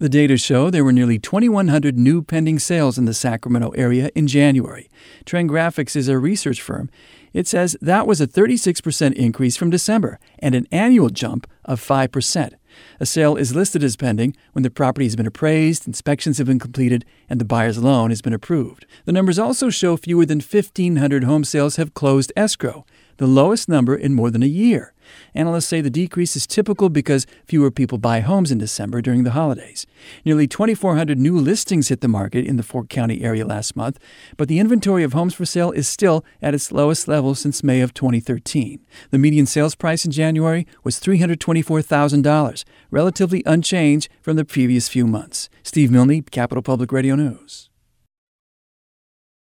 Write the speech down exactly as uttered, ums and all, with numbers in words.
The data show there were nearly twenty-one hundred new pending sales in the Sacramento area in January. Trend Graphics is a research firm. It says that was a thirty-six percent increase from December and an annual jump of five percent. A sale is listed as pending when the property has been appraised, inspections have been completed, and the buyer's loan has been approved. The numbers also show fewer than fifteen hundred home sales have closed escrow, the lowest number in more than a year. Analysts say the decrease is typical because fewer people buy homes in December during the holidays. Nearly twenty-four hundred new listings hit the market in the Fort County area last month, but the inventory of homes for sale is still at its lowest level since May of twenty thirteen. The median sales price in January was three hundred twenty-four thousand dollars, relatively unchanged from the previous few months. Steve Milne, Capital Public Radio News.